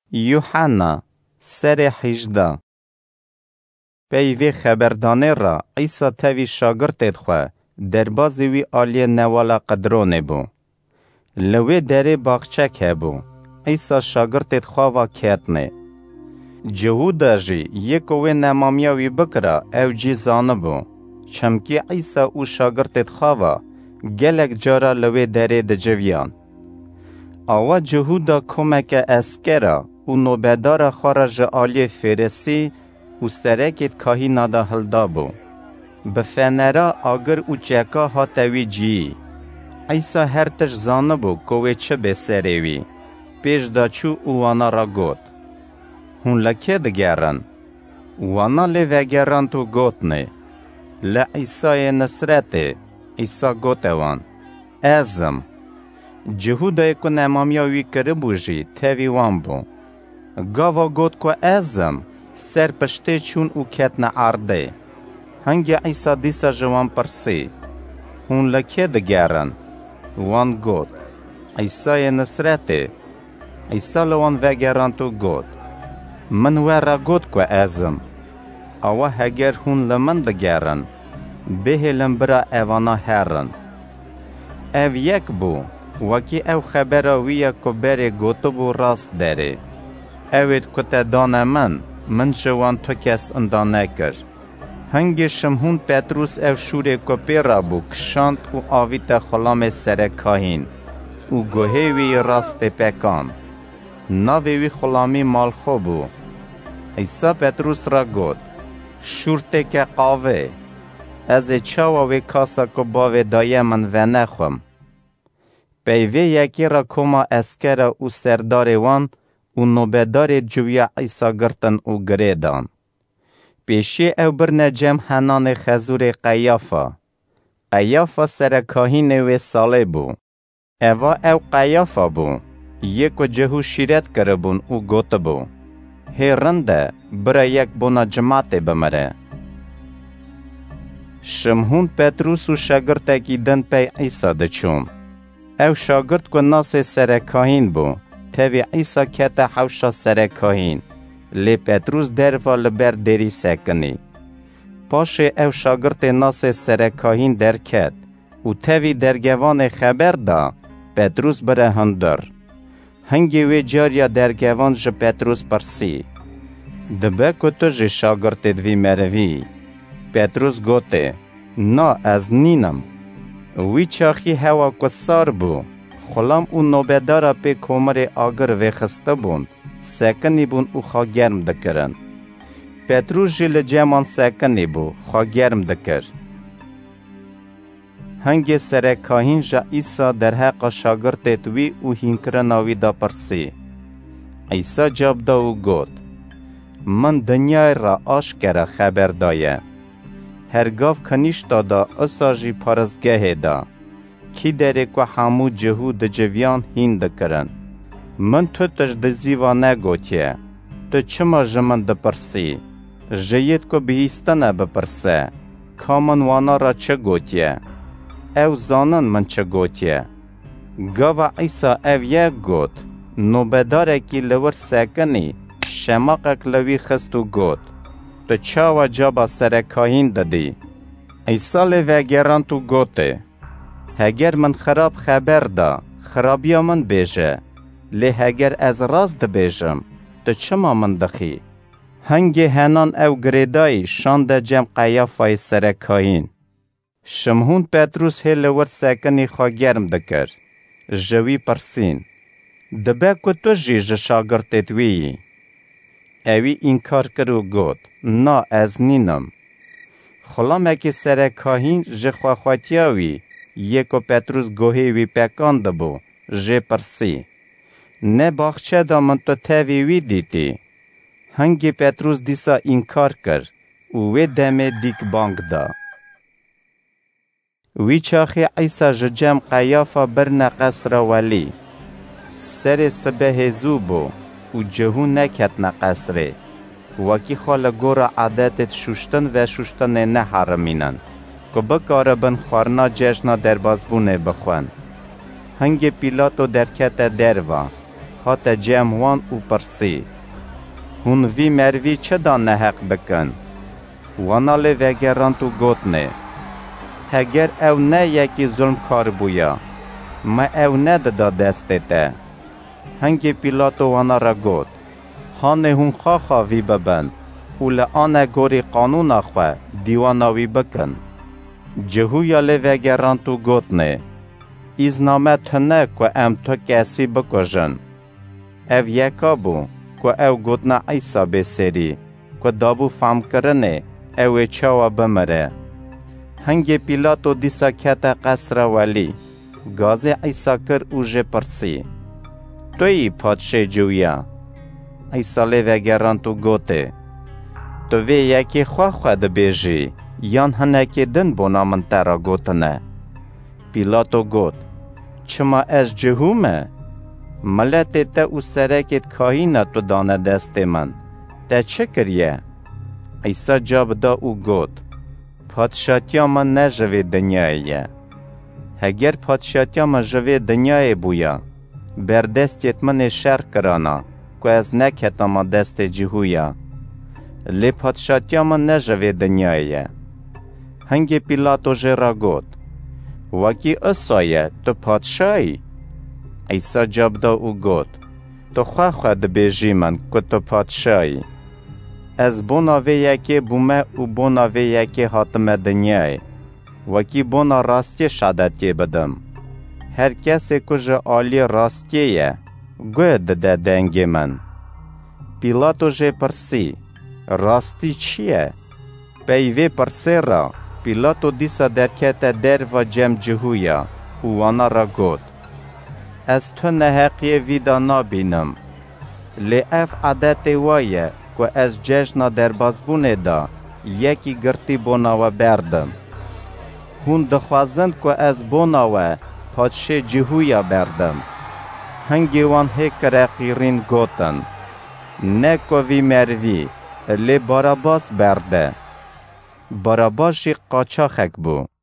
یوحنا سر 18 پیوی خبردانه را عیسی تاوی شاگرد خواه دربازی وی آلی نوالا قدرونه بو. لوی دره باغچه که بو. عیسی شاگرد خواه و کتنه. جهودا جی یکوی نمامیاوی بکرا او جی زانه بو. چمکی عیسی او شاگرد خواه گلک جارا لوی دره دجویان. آوا جهودا کمک اسکرا او نوبدار خارج آلی فرسی او سرکت کهی نادا هلدا بو. بفنرا آگر او چکا هاتوی جی. عیسی هر تش زانه بو کوی چه بسریوی. پیش دا چو وانا را گوت. هون لکه دگرن. وانا لوگرن تو گوتنه. لعیسی نصرت. عیسی گوتوان. ازم. جهودای که نمامیاوی کربو جی تاوی وان بو. گاوا گوت که ازم سر پشته چون او کتن عرده. هنگی عیسی دیسا جوان پرسی. هون لکه دگرن. وان گوت. عیسی نصرت. عیسی لوان وگران تو گوت. من ورا گوت که ازم. اوه هگر هون لمن دگرن. به لنبرا اوانا هرن. او یک بو. وکی او خبره ویا که بره گوتو بو راست داره. اوید کتا دانه من جوان تو کس اندانه کر. هنگی شمهون پتروس او شوره که پیرا بو کشاند و آویت خلام سر کاهین. او گوهی وی راست پکان. ناوی وی خلامی مال خو بو. عیسی پتروس را گود. شورته که قاوه. از چاوا وی کاسا که باوی دایه من و نخوم. پیوی یکی را کما اسکر او سردار وان او نوبدار جویا عیسی گرتن او گریدان. پیشی او برن جم هنان خزور قیافا. قیافا سر کاهین و ساله بو. اوا او قیافا بو. یکو جهو شیرت کربون او گوت بو. هیرنده برا یک بونا جماعت بمره. شمهون پتروس و شاگرد کی دن پی عیسی دچوم. او شاگرد که ناس سر کاهین بو. تاوی عیسی کتا حوشا سر کاهین. لی پتروس دروا لبر دری سکنی. پاش او شاگرد ناس سر کاهین در کت. و تاوی درگوان خبر دا. پتروس بره هندر. هنگی وی جاریا درگوان جه پتروس پرسی. دبه کتو جه شاگرد دوی مروی. پتروس گوته. نا از نینم. وی چاخی هوا کسار بو. خلام او نوبدارا پی کومر آگر و خسته بوند. سکنی بون او خواه گرم دکرن. پتروس جیل جمان سکنی بو. خواه گرم دکر. هنگی سر کاهین جا عیسی در حق شاگرد توی او هینکرناوی دا پرسی. عیسی جاب دا او گوت. من دنیای را آشکره خبر دایه. هرگاف کنیش دادا اساجی پارزگه دا. کی داره که همو جهو دجویان هین دکرن. من تو تش دزیوانه گوتیه. تو چما جمن دپرسی. جید که بهیستنه بپرسه. کامن وانا را چه گوتیه. او زانن من چه گوتیه. گاوا عیسی او یک گوت. نوبداره کی لور سکنی. شماقک لوی خستو گوت. تو چاوا جابا سر کاهین دادی. عیسی لوگران تو گوته. هگر من خراب خبر دا. خرابیا من بیجه. لی هگر از راست بیجم. تو چما من دخی. هنگی هنان او گریدای شانده جم قیافای سر کاهین. شمهون پتروس هل ور سکنی خواه گرم دکر. جوی پرسین. دبه که تو جیج شاگرد تویی. اوی انکار کرو گوت. نا از نینم. خلامه که سر کاهین جه خواهیاوی. یکو پتروس گوهی وی پکانده بو. جه پرسی. نه باخچه دا من تو تاوی وی دیتی. هنگی پتروس دیسا انکار کر. وی دمه دیک بانگ دا. وی چاخی عیسی جم قیافا برن قصر ولی. سر سبه زوبو. و جهو نکتن قصره. وکی خال گورا عادتت شوشتن و شوشتن نه حرمینن. که بکاره بن خوارنا جشنا در بازبونه بخوان. هنگ پیلاتو در کت دروا. هات جموان و پرسی هون وی مروی چه دا نحق بکن وانا لی وگران تو گوتنه هگر او نه یکی ظلم کار بویا ما او نه دا دسته ته هنگی پیلاتو وانا را گوت هانه هون خواه وی ببند و لآنه گوری قانون خواه دیواناوی بکن جهویا لی وگران تو گوتنه ایزنامه تنه که ام تو کسی بکجن او یکا بو که او گوتنا عیسا بسری که دابو فهم کرنه او چاوا بمره هنگی پیلاتو دیسا کتا قصر ولی گازی عیسا کر اوژه پرسی توی پادشه جویا عیسا لی وگران تو گوته تو وی یکی خواه بیجی یان هنکی دن بونا من ترا گوتنه پیلاتو گوت چما از جهومه ملت تا او سرکت کهینا تو دانه دست من تا چه کریه؟ عیسی جاب دا او گوت پادشاتیا من نجوی دنیاییه هگر پادشاتیا من جوی دنیای بویا بردستیت من شر کرانا که از نکتا ما دست جهویا لی پادشاتیا من نجوی دنیاییه هنگی پیلاتو جرا گوت وکی اصایه تو پادشایی عیسی جاب دا او گوت تو خواه بیجی من که تو پادشایی از بوناوی یکی بومه و بوناوی یکی حاتم دنیای وکی بونا راستی شادتی بدم هر کسی کج آلی راستیه گوه ده دنگی من پیلاتو جه پرسی راستی چیه؟ پیوی پرسی را پیلاتو دیسا درکت در و جم جهویا و وانا را گوت از تو نحقی ویدا نابینم لی اف عادت وایه که از جشنا در بازبونه دا یکی گرتی بوناوه بردم هون دخوازند که از بوناوه پادشه جهویا بردم هنگی وان هکره قیرین گوتن نه که وی مروی لی باراباس برده باراباشی قاچاخک بو